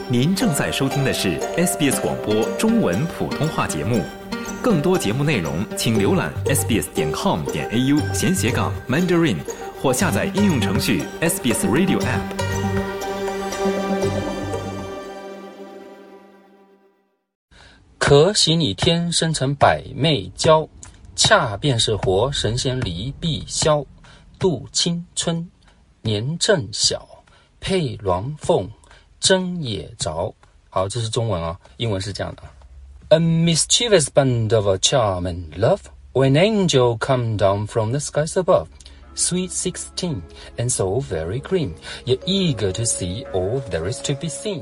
您正在收听的是 SBS 广播中文普通话节目，更多节目内容请浏览 sbs.com.au/Mandarin 或下载应用程序 SBS Radio App。 可喜你天生成百媚娇，恰便是活神仙离碧霄。度青春年正小，配鸾凤争也着。好，这是中文啊，英文是这样的。A mischievous band of a charm and love, when angel come down from the skies above, sweet 16 and so very green, yet eager to see all there is to be seen。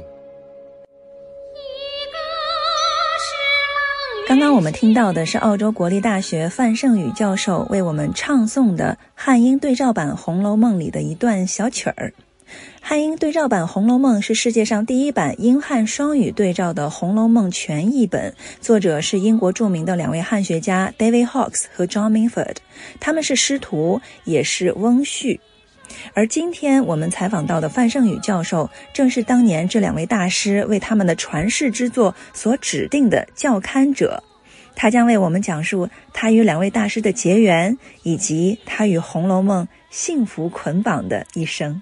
刚刚我们听到的是澳洲国立大学范胜宇教授为我们唱诵的汉英对照版《红楼梦》里的一段小曲儿。汉英对照版《红楼梦》是世界上第一版英汉双语对照的《红楼梦》全译本，作者是英国著名的两位汉学家 David Hawkes 和 John Minford， 他们是师徒，也是翁婿。而今天我们采访到的范胜宇教授，正是当年这两位大师为他们的传世之作所指定的校勘者。他将为我们讲述他与两位大师的结缘，以及他与《红楼梦》幸福捆绑的一生。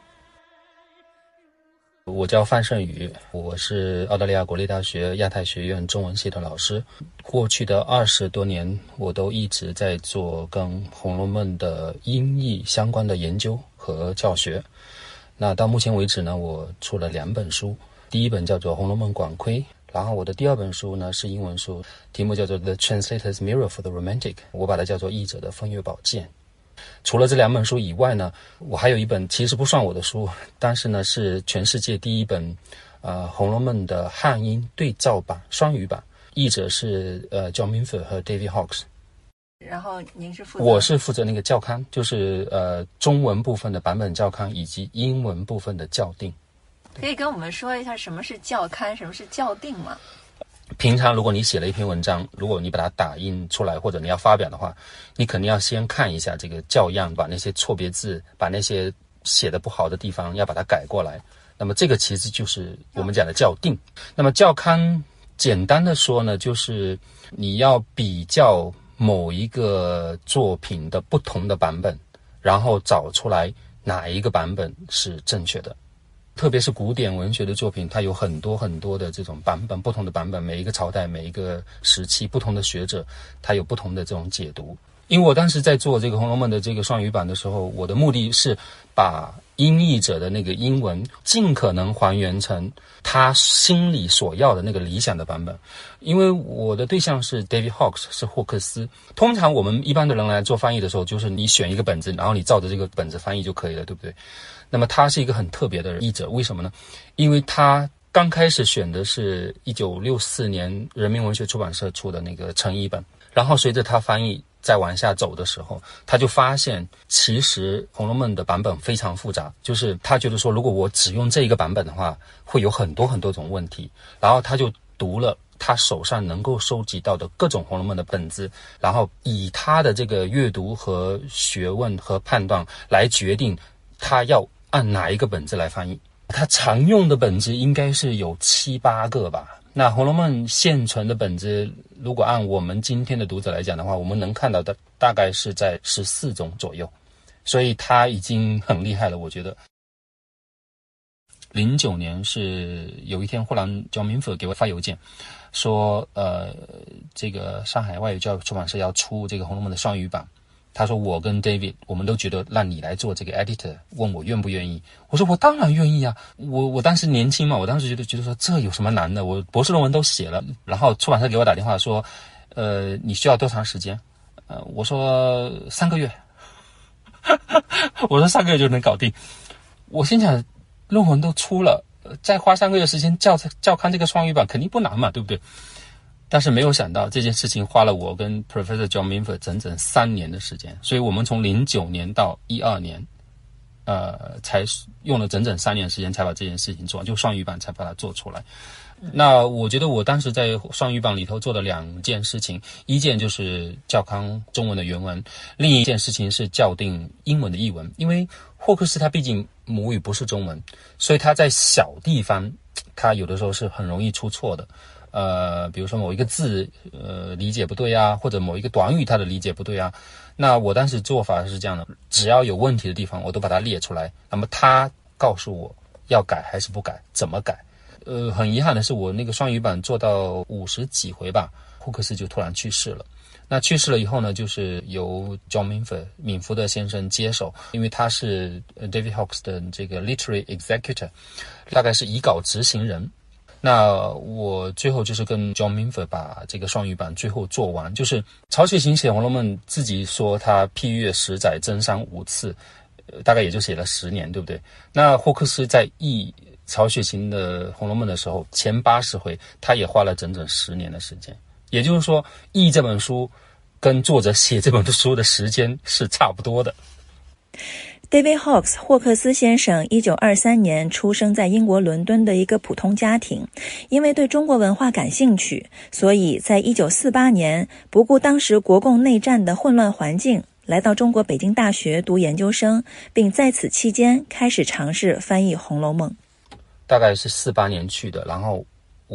我叫范胜宇，我是澳大利亚国立大学亚太学院中文系的老师。过去的20多年，我都一直在做跟《红楼梦》的音译相关的研究和教学。那到目前为止呢，我出了2本书，第一本叫做《红楼梦广窥》，然后我的第2本书呢是英文书，题目叫做 The Translator's Mirror for the Romantic， 我把它叫做译者的风月宝鉴。除了这2本书以外呢，我还有一本其实不算我的书，但是呢是全世界第一本红楼梦的汉英对照版双语版，译者是John Minford 和 David Hawkes。 然后您是负责？ 我是负责那个校勘，就是中文部分的版本校勘以及英文部分的校订。 可以跟我们说一下什么是校勘，什么是校订吗？ 平常如果你写了一篇文章，如果你把它打印出来或者你要发表的话，你肯定要先看一下这个校样，把那些错别字，把那些写的不好的地方要把它改过来。那么这个其实就是我们讲的校订。那么校勘简单的说呢，就是你要比较某一个作品的不同的版本，然后找出来哪一个版本是正确的。特别是古典文学的作品，它有很多很多的这种版本，不同的版本，每一个朝代，每一个时期，不同的学者，他有不同的这种解读。因为我当时在做这个《红楼梦》的这个双语版的时候，我的目的是把音译者的那个英文尽可能还原成他心里所要的那个理想的版本。因为我的对象是 David Hawkes， 是霍克斯。通常我们一般的人来做翻译的时候，就是你选一个本子，然后你照着这个本子翻译就可以了，对不对？那么他是一个很特别的译者，为什么呢？因为他刚开始选的是1964年人民文学出版社出的那个成译本，然后随着他翻译再往下走的时候，他就发现其实《红楼梦》的版本非常复杂，就是他觉得说如果我只用这一个版本的话，会有很多很多种问题。然后他就读了他手上能够收集到的各种《红楼梦》的本子，然后以他的这个阅读和学问和判断来决定他要按哪一个本子来翻译。他常用的本子应该是有7、8个吧。那《红楼梦》现存的本子，如果按我们今天的读者来讲的话，我们能看到的大概是在14种左右，所以他已经很厉害了，我觉得。09年是有一天，忽然John Minford给我发邮件，说这个上海外语教育出版社要出这个《红楼梦》的双语版。他说我跟 David 我们都觉得让你来做这个 editor， 问我愿不愿意。我说我当然愿意啊，我当时年轻嘛，我当时觉得说这有什么难的，我博士论文都写了。然后出版社给我打电话说你需要多长时间？我说3个月。我说3个月就能搞定。我心想论文都出了，再花3个月时间校勘这个双语版肯定不难嘛，对不对？但是没有想到这件事情花了我跟 Professor John Minford 整整3年的时间，所以我们从09年到12年才用了整整3年时间才把这件事情做完，就双语版才把它做出来。那我觉得我当时在双语版里头做了2件事情，一件就是校勘中文的原文，另一件事情是校订英文的译文。因为霍克斯他毕竟母语不是中文，所以他在小地方它有的时候是很容易出错的。比如说某一个字理解不对啊，或者某一个短语它的理解不对啊，那我当时做法是这样的，只要有问题的地方我都把它列出来，那么他告诉我要改还是不改，怎么改。很遗憾的是我那个双语版做到50几回吧，霍克斯就突然去世了。那去世了以后呢，就是由 John Minford 敏福德先生接手，因为他是 David Hawkes 的这个 literary executor， 大概是遗稿执行人。那我最后就是跟 John Minford 把这个双语版最后做完，就是曹雪芹写《红楼梦》自己说他批阅10载增删5次，大概也就写了10年，对不对？那霍克斯在译曹雪芹的《红楼梦》的时候，前80回他也花了整整10年的时间，也就是说译这本书跟作者写这本书的时间是差不多的。 David Hawkes 霍克斯先生1923年出生在英国伦敦的一个普通家庭，因为对中国文化感兴趣，所以在1948年不顾当时国共内战的混乱环境，来到中国北京大学读研究生，并在此期间开始尝试翻译《红楼梦》。 大概是48年去的，然后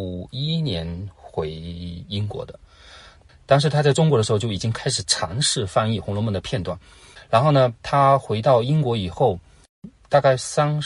51年回英国的。当时他在中国的时候就已经开始尝试翻译《红楼梦》的片段。然后呢，他回到英国以后，大概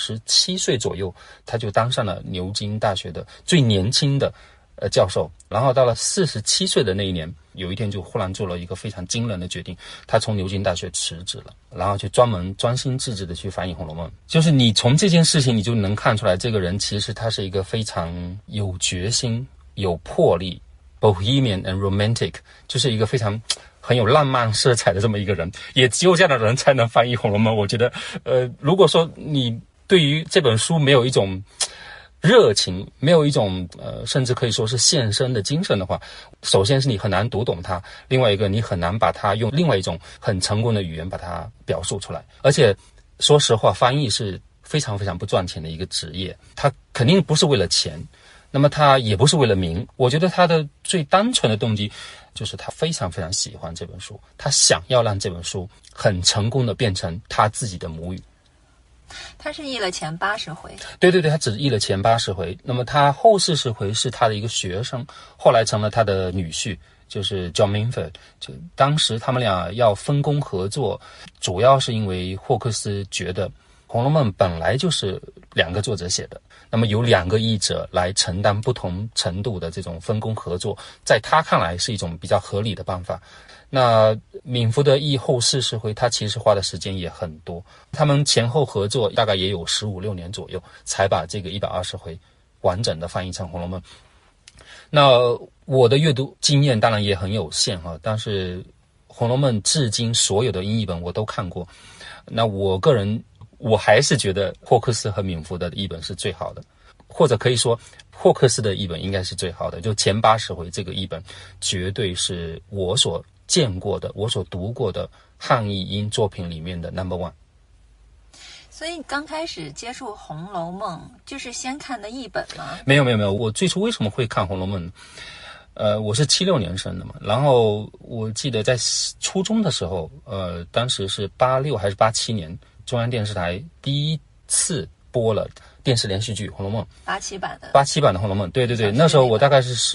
37岁左右，他就当上了牛津大学的最年轻的教授。然后到了47岁的那一年，有一天就忽然做了一个非常惊人的决定，他从牛津大学辞职了，然后就专心致志的去翻译《红楼梦》。就是你从这件事情你就能看出来，这个人其实他是一个非常有决心、有魄力 ，Bohemian and romantic， 就是一个非常很有浪漫色彩的这么一个人，也只有这样的人才能翻译《红楼梦》。我觉得，如果说你对于这本书没有一种热情，没有一种甚至可以说是献身的精神的话，首先是你很难读懂它，另外一个你很难把它用另外一种很成功的语言把它表述出来。而且说实话，翻译是非常非常不赚钱的一个职业，它肯定不是为了钱，那么它也不是为了名。我觉得他的最单纯的动机就是他非常非常喜欢这本书，他想要让这本书很成功的变成他自己的母语。 他是译了前80回。 对，他只译了前80回。那么他后40回是他的一个学生，后来成了他的女婿，就是 John Minford。就当时他们俩要分工合作，主要是因为霍克斯觉得《红楼梦》本来就是2个作者写的，那么由2个译者来承担不同程度的这种分工合作，在他看来是一种比较合理的办法。那敏福德译后40回，他其实花的时间也很多，他们前后合作大概也有15、16年左右，才把这个120回完整的翻译成《红楼梦》。那我的阅读经验当然也很有限哈，但是《红楼梦》至今所有的英译本我都看过。那我个人我还是觉得霍克斯和敏福德的译本是最好的，或者可以说霍克斯的译本应该是最好的，就前80回这个译本绝对是我所见过的，我所读过的汉译英作品里面的 No.1。 所以刚开始接触《红楼梦》就是先看的译本吗？ 没有，我最初为什么会看《红楼梦》我是76年生的嘛，然后我记得在初中的时候，当时是86还是87年，中央电视台第一次播了电视连续剧《红楼梦》 87版的 《红楼梦》。对，那时候我大概是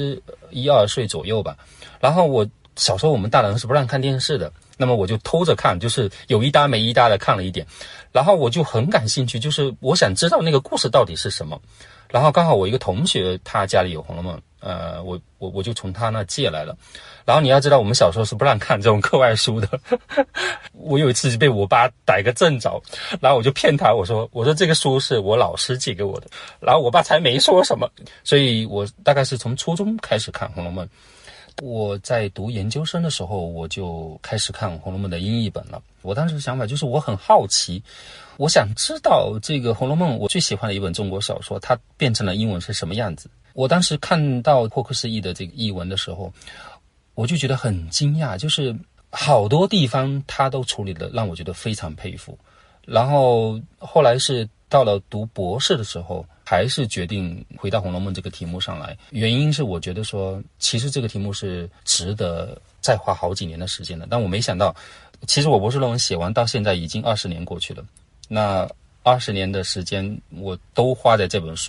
11、12岁左右吧。然后小时候我们大人是不让看电视的，那么我就偷着看，就是有一搭没一搭的看了一点，然后我就很感兴趣，就是我想知道那个故事到底是什么。然后刚好我一个同学他家里有《红楼梦》，我就从他那借来了。然后你要知道我们小时候是不让看这种课外书的我有一次被我爸逮个正着，然后我就骗他，我说这个书是我老师借给我的，然后我爸才没说什么。所以我大概是从初中开始看《红楼梦》。我在读研究生的时候，我就开始看《红楼梦》的英译本了。我当时的想法就是我很好奇，我想知道这个《红楼梦》我最喜欢的一本中国小说，它变成了英文是什么样子。我当时看到霍克斯译的这个译文的时候，我就觉得很惊讶，就是好多地方他都处理的让我觉得非常佩服。然后后来是到了读博士的时候，还是决定回到《红楼梦》这个题目上来。原因是我觉得说，其实这个题目是值得再花好几年的时间的。但我没想到，其实我博士论文写完到现在已经20年过去了。那20年的时间我都花在这本书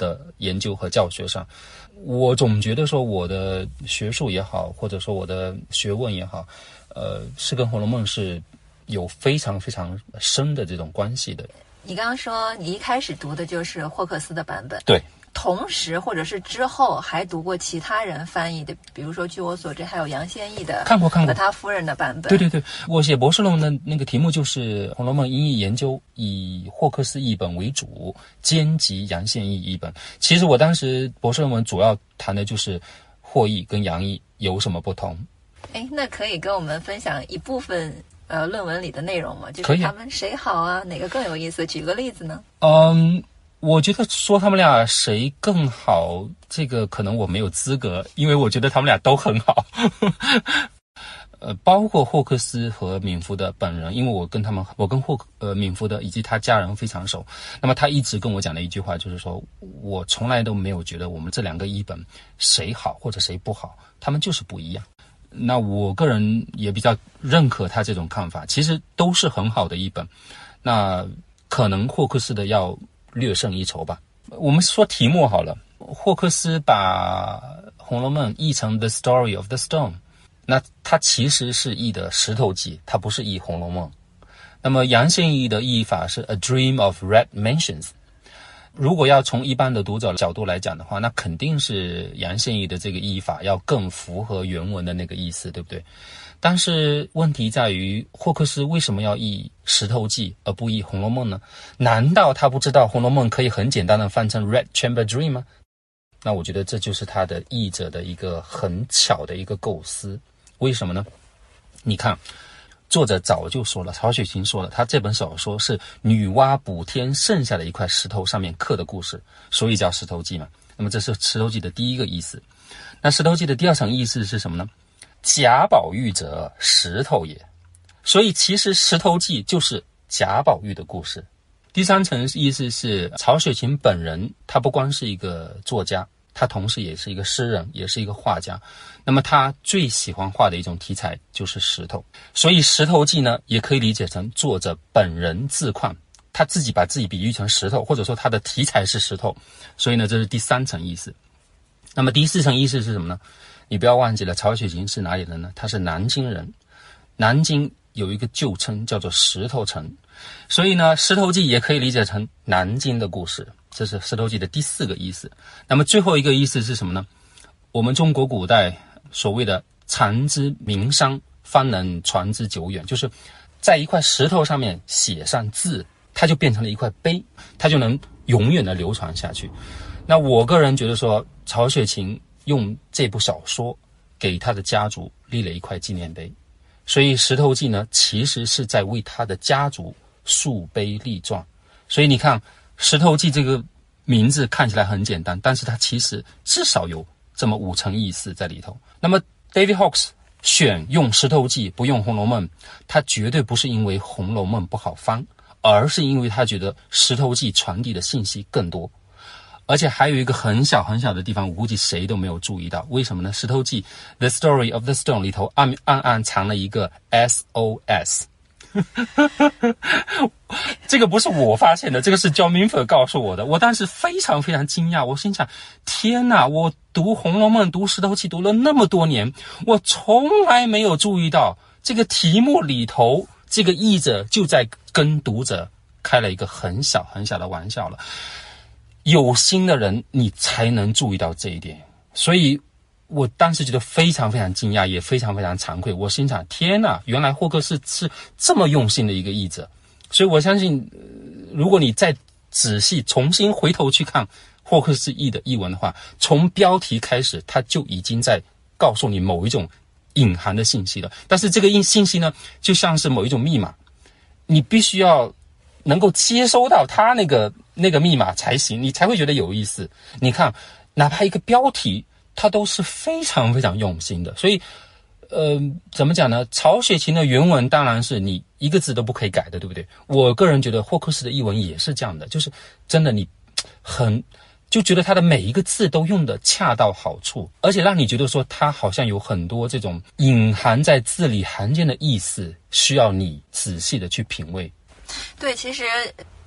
的研究和教学上，我总觉得说我的学术也好，或者说我的学问也好，是跟《红楼梦》是有非常非常深的这种关系的。 你刚刚说你一开始读的就是霍克斯的版本， 对， 同时或者是之后还读过其他人翻译的，比如说据我所知还有杨宪益的看过和他夫人的版本。 对对对，我写博士论文的那个题目就是《红楼梦音译研究》，以霍克斯译本为主，兼及杨宪益译本。其实我当时博士论文主要谈的就是霍译跟杨译有什么不同。 那可以跟我们分享一部分论文里的内容吗？就是他们谁好啊，哪个更有意思？举个例子呢？ 我觉得说他们俩谁更好，这个可能我没有资格，因为我觉得他们俩都很好。包括霍克斯和敏福的本人，因为我跟敏福的以及他家人非常熟，那么他一直跟我讲的一句话就是说，我从来都没有觉得我们这两个译本谁好或者谁不好，他们就是不一样。那我个人也比较认可他这种看法，其实都是很好的译本，那可能霍克斯的要略胜一筹吧。我们说题目好了，霍克斯把《红楼梦》译成 The Story of the Stone， 那他其实是译的《石头记》，他不是译《红楼梦》。那么杨宪益的译法是 A Dream of Red Mansions。如果要从一般的读者角度来讲的话，那肯定是杨宪益的这个译法要更符合原文的那个意思，对不对？但是问题在于，霍克斯为什么要译《石头记》而不译《红楼梦》呢？难道他不知道《红楼梦》可以很简单的翻成 Red Chamber Dream 吗？那我觉得这就是他的译者的一个很巧的一个构思。为什么呢？你看，作者早就说了，曹雪芹说了，他这本小说是女娲补天剩下的一块石头上面刻的故事，所以叫《石头记》嘛。那么这是《石头记》的第一个意思。那《石头记》的第二层意思是什么呢？贾宝玉者，石头也。所以其实《石头记》就是贾宝玉的故事。第三层意思是曹雪芹本人，他不光是一个作家，他同时也是一个诗人，也是一个画家。那么他最喜欢画的一种题材就是石头，所以《石头记》呢，也可以理解成作者本人自况，他自己把自己比喻成石头，或者说他的题材是石头。所以呢，这是第三层意思。那么第四层意思是什么呢？你不要忘记了，曹雪芹是哪里人呢？他是南京人。南京有一个旧称叫做石头城，所以呢，《石头记》也可以理解成南京的故事。这是《石头记》的第四个意思。那么最后一个意思是什么呢？我们中国古代所谓的藏之名商，方能传之久远，就是在一块石头上面写上字，它就变成了一块碑，它就能永远的流传下去。那我个人觉得说，曹雪芹用这部小说给他的家族立了一块纪念碑，所以《石头记》呢，其实是在为他的家族树碑立传。所以你看，《石头记》这个名字看起来很简单，但是它其实至少有这么5层意思在里头。那么 David Hawkes 选用《石头记》不用《红楼梦》，他绝对不是因为《红楼梦》不好翻，而是因为他觉得《石头记》传递的信息更多。而且还有一个很小很小的地方，我估计谁都没有注意到。为什么呢？《石头记》The Story of the Stone 里头暗暗藏了一个 SOS。这个不是我发现的，这个是 John Minford 告诉我的。我当时非常非常惊讶，我心想，天哪，我读《红楼梦》读《石头记》读了那么多年，我从来没有注意到这个题目里头这个译者就在跟读者开了一个很小很小的玩笑了。有心的人你才能注意到这一点，所以我当时觉得非常非常惊讶，也非常非常惭愧。我心想，天哪，原来霍克斯是这么用心的一个译者。所以我相信，如果你再仔细重新回头去看霍克斯译的译文的话，从标题开始他就已经在告诉你某一种隐含的信息了。但是这个信息呢，就像是某一种密码，你必须要能够接收到他那个密码才行，你才会觉得有意思。你看，哪怕一个标题它都是非常非常用心的。所以怎么讲呢？曹雪芹的原文当然是你一个字都不可以改的，对不对？我个人觉得霍克斯的译文也是这样的，就是真的你就觉得他的每一个字都用的恰到好处，而且让你觉得说他好像有很多这种隐含在字里行间的意思，需要你仔细的去品味。 对，其实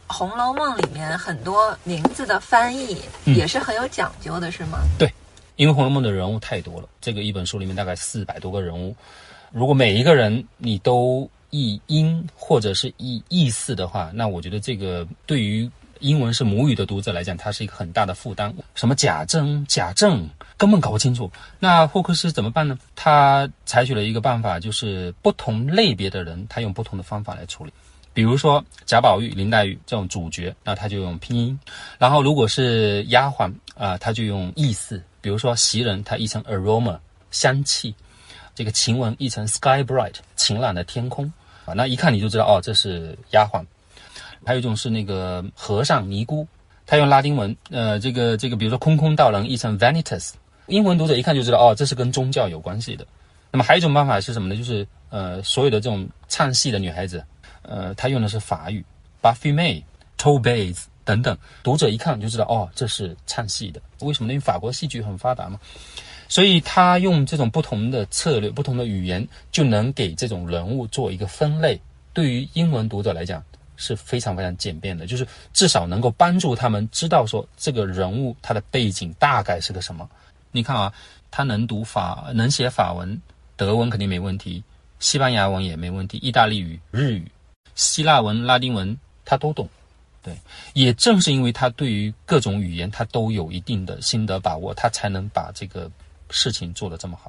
红楼梦里面很多名字的翻译也是很有讲究的，是吗？ 对，因为红楼梦的人物太多了，这个一本书里面大概400多个人物，如果每一个人你都译音或者是译意思的话，那我觉得这个对于英文是母语的读者来讲，它是一个很大的负担。什么贾珍、贾政根本搞不清楚。那霍克斯怎么办呢？他采取了一个办法，就是不同类别的人他用不同的方法来处理。比如说贾宝玉、林黛玉这种主角，那他就用拼音。然后如果是丫鬟他就用意思。比如说袭人，他译成 aroma 香气，这个晴雯译成 sky bright 晴朗的天空那一看你就知道这是丫鬟。还有一种是那个和尚尼姑，他用拉丁文这个比如说空空道人译成 vanitas， 英文读者一看就知道这是跟宗教有关系的。那么还有一种办法是什么呢？就是所有的这种唱戏的女孩子他用的是法语 parfumée、tourbaise 等等，读者一看就知道这是唱戏的。为什么呢？因为法国戏剧很发达嘛，所以他用这种不同的策略、不同的语言，就能给这种人物做一个分类。对于英文读者来讲是非常非常简便的，就是至少能够帮助他们知道说这个人物他的背景大概是个什么。你看他能写法文，德文肯定没问题，西班牙文也没问题，意大利语、日语、希腊文、拉丁文他都懂。对，也正是因为他对于各种语言他都有一定的心得把握，他才能把这个事情做得这么好。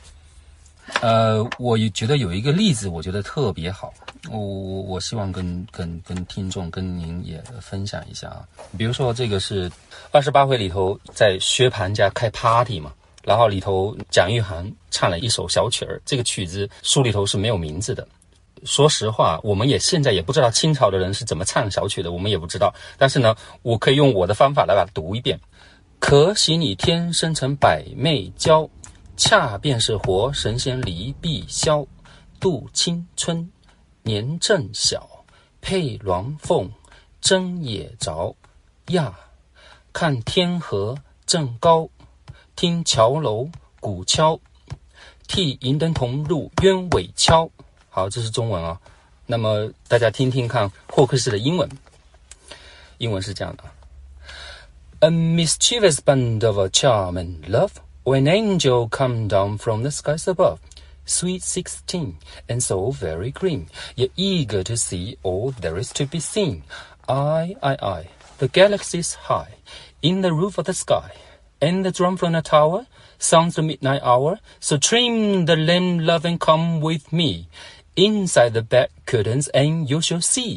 我也觉得有一个例子我觉得特别好，我希望跟听众跟您也分享一下比如说这个是28回里头在薛蟠家开 party 嘛，然后里头蒋玉菡唱了一首小曲儿，这个曲子书里头是没有名字的。说实话，我们现在也不知道清朝的人是怎么唱小曲的，我们也不知道。但是呢，我可以用我的方法来把它读一遍。可喜你天生成百媚娇，恰便是活神仙离碧霄。度青春年正小，配鸾凤争也着呀。看天河正高，听桥楼鼓敲，替银灯同入鸢尾敲。好，这是中文那么大家听听看霍克斯的英文。英文是这样的：A mischievous band of a charming love, or an angel come down from the skies above, sweet 16 and so very green, yet eager to see all there is to be seen. I, the galaxies high, in the roof of the sky, and the drum from the tower sounds the midnight hour, so trim the lamp, love, and come with me.Inside the bed curtains and you shall see.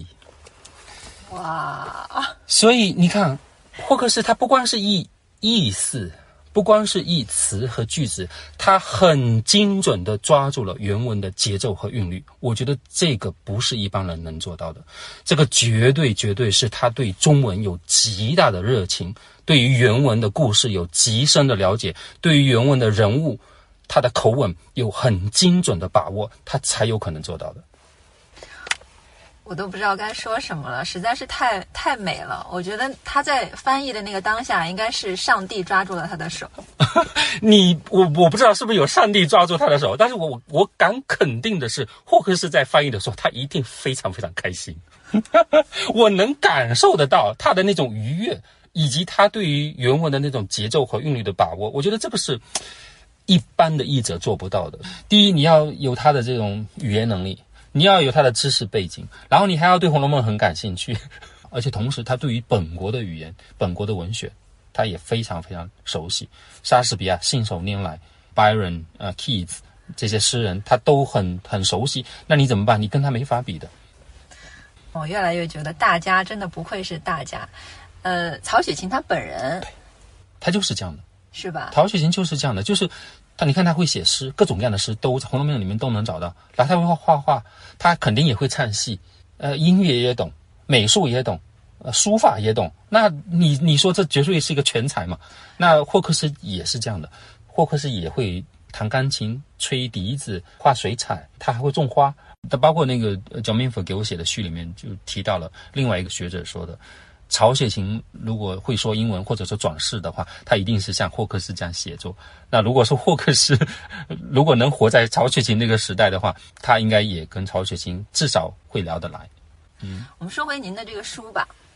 哇！ 所以你看，霍克斯他不光是意思，不光是意词和句子，他很精准地抓住了原文的节奏和韵律。我觉得这个不是一般人能做到的，这个绝对是他对中文有极大的热情，对于原文的故事有极深的了解，对于原文的人物他的口吻有很精准的把握，他才有可能做到的。 我都不知道该说什么了，实在是太美了。我觉得他在翻译的那个当下，应该是上帝抓住了他的手。 我不知道是不是有上帝抓住他的手，但是我敢肯定的是，霍克斯在翻译的时候，他一定非常非常开心。我能感受得到他的那种愉悦，以及他对于原文的那种节奏和韵律的把握。我觉得这个是一般的译者做不到的。第一，你要有他的这种语言能力，你要有他的知识背景，然后你还要对《红楼梦》很感兴趣，而且同时他对于本国的语言、本国的文学，他也非常非常熟悉。莎士比亚信手拈来 ，Byron、Keats 这些诗人他都很熟悉。那你怎么办？你跟他没法比的。 我越来越觉得大家真的不愧是大家。曹雪芹他本人， 他就是这样的。 是吧？ 曹雪芹就是这样的，就是你看他会写诗，各种各样的诗都在《红楼梦》里面都能找到。然后他会画画，他肯定也会唱戏，音乐也懂，美术也懂，书法也懂。那你说这绝对是一个全才嘛？那霍克斯也是这样的，霍克斯也会弹钢琴、吹笛子、画水彩，他还会种花。包括那个蒋明甫给我写的序里面就提到了另外一个学者说的。曹雪芹如果会说英文或者说转世的话，他一定是像霍克斯这样写作。那如果说霍克斯如果能活在曹雪芹那个时代的话，他应该也跟曹雪芹至少会聊得来。 我们说回您的这个书吧，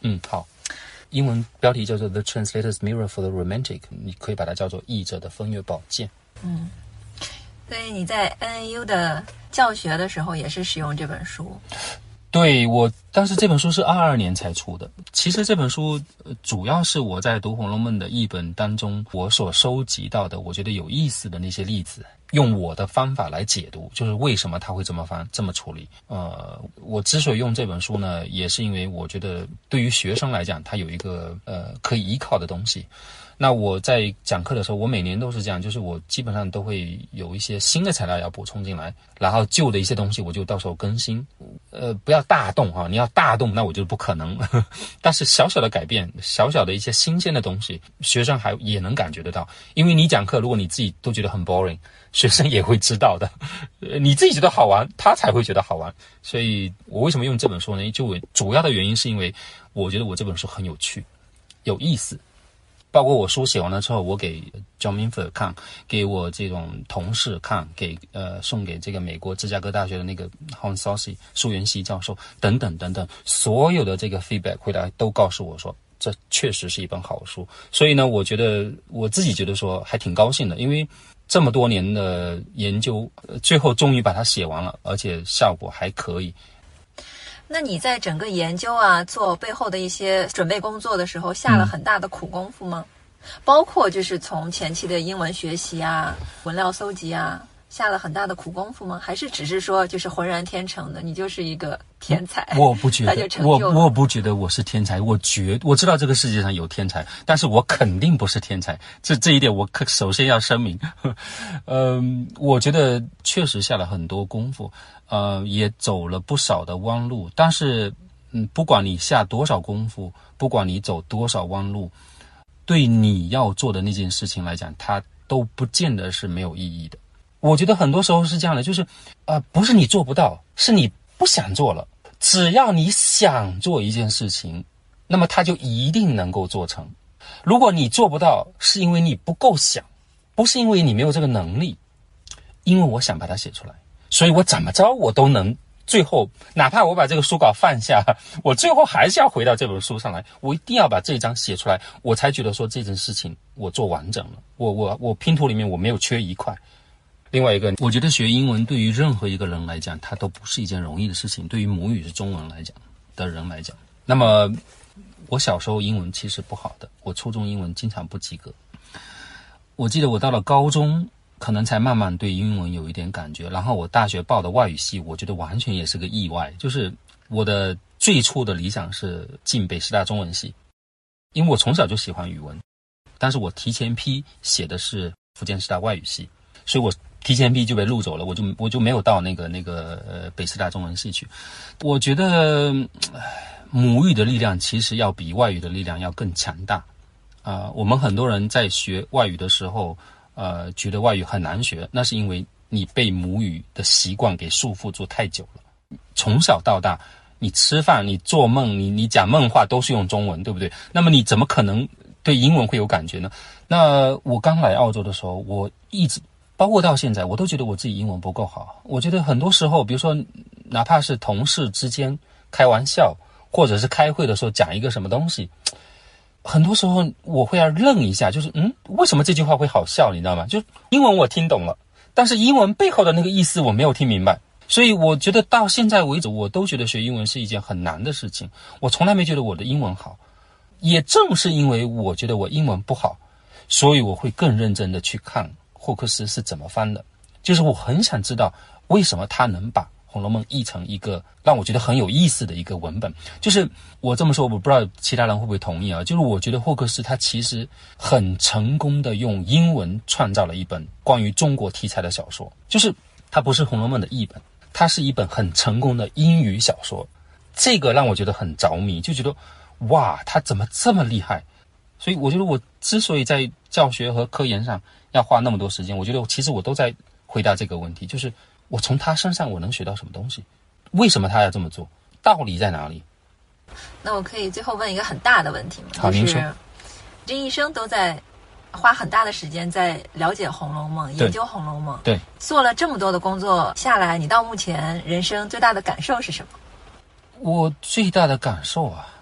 好，英文标题叫做 The Translator's Mirror for the Romantic， 你可以把它叫做译者的风月宝鉴。 所以你在 NAU 的教学的时候也是使用这本书。 对，我当时这本书是22年才出的。其实这本书主要是我在读《红楼梦》的译本当中，我所收集到的我觉得有意思的那些例子，用我的方法来解读，就是为什么他会这么这么处理。我之所以用这本书呢，也是因为我觉得对于学生来讲，他有一个可以依靠的东西。那我在讲课的时候，我每年都是这样，就是我基本上都会有一些新的材料要补充进来，然后旧的一些东西我就到时候更新。不要大动啊，你要大动那我就不可能。但是小小的改变，小小的一些新鲜的东西，学生也能感觉得到。因为你讲课，如果你自己都觉得很 boring， 学生也会知道的。你自己觉得好玩，他才会觉得好玩。所以我为什么用这本书呢？就主要的原因是因为我觉得我这本书很有趣，有意思。包括我书写完了之后，我给 John Minford 看，给我这种同事看，送给这个美国芝加哥大学的那个 Hans Saucy 苏元熙教授等等等等，所有的这个 feedback 回来都告诉我说，这确实是一本好书。所以呢，我自己觉得说还挺高兴的，因为这么多年的研究，最后终于把它写完了，而且效果还可以。 那你在整个研究啊，做背后的一些准备工作的时候，下了很大的苦功夫吗？包括就是从前期的英文学习啊、文料搜集啊，下了很大的苦功夫吗？还是只是说就是浑然天成的，你就是一个天才？ 我不觉得， 他就成就了。 我不觉得我是天才，我知道这个世界上有天才，但是我肯定不是天才，这一点我首先要声明。我觉得确实下了很多功夫。也走了不少的弯路，但是不管你下多少功夫，不管你走多少弯路，对你要做的那件事情来讲，它都不见得是没有意义的。我觉得很多时候是这样的，就是不是你做不到，是你不想做了。只要你想做一件事情，那么它就一定能够做成。如果你做不到，是因为你不够想，不是因为你没有这个能力。因为我想把它写出来，所以我怎么着我都能，最后哪怕我把这个书稿放下，我最后还是要回到这本书上来，我一定要把这一章写出来，我才觉得说这件事情我做完整了，我拼图里面我没有缺一块。另外一个，我觉得学英文对于任何一个人来讲，它都不是一件容易的事情，对于母语是中文来讲的人来讲。那么我小时候英文其实不好的，我初中英文经常不及格。我记得我到了高中可能才慢慢对英文有一点感觉，然后我大学报的外语系，我觉得完全也是个意外，就是我的最初的理想是进北师大中文系，因为我从小就喜欢语文，但是我提前批写的是福建师大外语系，所以我提前批就被录走了，我就没有到那个北师大中文系去。我觉得母语的力量其实要比外语的力量要更强大。我们很多人在学外语的时候觉得外语很难学，那是因为你被母语的习惯给束缚住太久了。从小到大，你吃饭、你做梦、你讲梦话都是用中文，对不对？那么你怎么可能对英文会有感觉呢？那我刚来澳洲的时候，我一直包括到现在，我都觉得我自己英文不够好。我觉得很多时候，比如说哪怕是同事之间开玩笑，或者是开会的时候讲一个什么东西，很多时候我会要愣一下，就是为什么这句话会好笑，你知道吗？就英文我听懂了，但是英文背后的那个意思我没有听明白。所以我觉得到现在为止，我都觉得学英文是一件很难的事情，我从来没觉得我的英文好。也正是因为我觉得我英文不好，所以我会更认真的去看霍克斯是怎么翻的，就是我很想知道为什么他能把《红楼梦》译成一个让我觉得很有意思的一个文本。就是我这么说，我不知道其他人会不会同意啊，就是我觉得霍克斯他其实很成功的用英文创造了一本关于中国题材的小说，就是它不是《红楼梦》的译本，它是一本很成功的英语小说。这个让我觉得很着迷，就觉得哇，他怎么这么厉害。所以我觉得我之所以在教学和科研上要花那么多时间，我觉得其实我都在回答这个问题，就是我从他身上我能学到什么东西，为什么他要这么做，道理在哪里。 那我可以最后问一个很大的问题吗？ 好，您说。 这一生都在花很大的时间在了解《红楼梦》，研究《红楼梦》， 对， 做了这么多的工作下来，你到目前人生最大的感受是什么？ 我最大的感受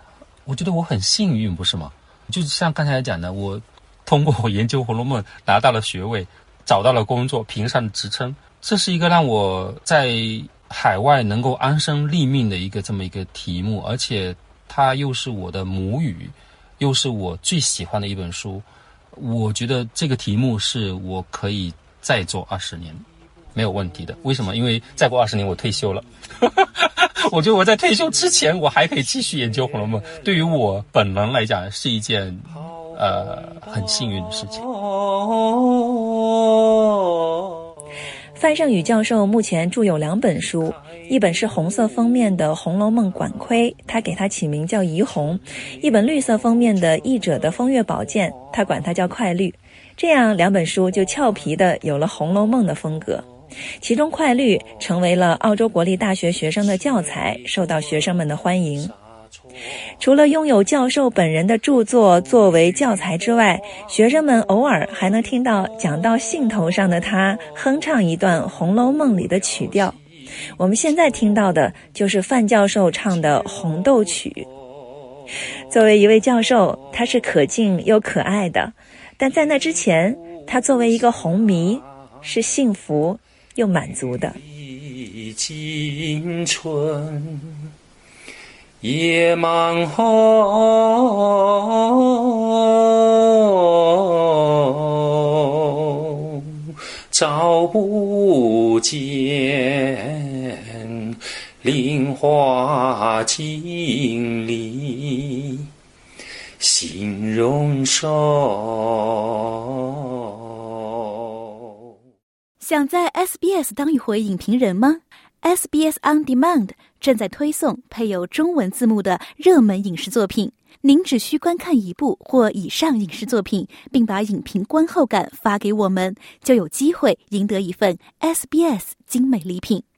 我觉得我很幸运，不是吗？就是像刚才讲的，我通过我研究《红楼梦》拿到了学位，找到了工作，评上了职称，这是一个让我在海外能够安身立命的这么一个题目，而且它又是我的母语，又是我最喜欢的一本书。我觉得这个题目是我可以再做20年没有问题的。为什么？因为再过20年我退休了我觉得我在退休之前我还可以继续研究《红楼梦》，对于我本人来讲是一件很幸运的事情。 范盛宇教授目前著有2本书，一本是红色封面的《红楼梦管窥》，他给它起名叫怡红；一本绿色封面的《译者的风月宝鉴》，他管它叫快绿。这样2本书就俏皮的有了《红楼梦》的风格。其中快绿成为了澳洲国立大学学生的教材，受到学生们的欢迎。除了拥有教授本人的著作作为教材之外，学生们偶尔还能听到讲到兴头上的他哼唱一段《红楼梦》里的曲调。我们现在听到的就是范教授唱的《红豆曲》。作为一位教授，他是可敬又可爱的，但在那之前，他作为一个红迷，是幸福又满足的。 青春野蛮后，照不见菱花镜里心容瘦。 想在 SBS 当一回影评人吗？ SBS On Demand 正在推送配有中文字幕的热门影视作品，您只需观看1部或以上影视作品，并把影评观后感发给我们，就有机会赢得一份 SBS 精美礼品。